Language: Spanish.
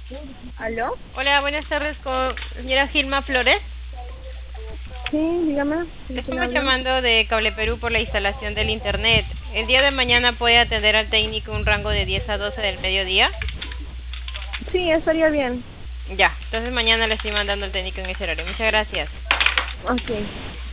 ¿Aló? Hola, buenas tardes con señora Gilma Flores. Sí, dígame. Le ¿De quién estamos hablan? llamando de Cable Perú por la instalación del internet. El día de mañana puede atender al técnico un rango de 10 a 12 del mediodía. Sí, estaría bien. Ya, entonces mañana le estoy mandando al técnico en ese horario. Muchas gracias. Ok.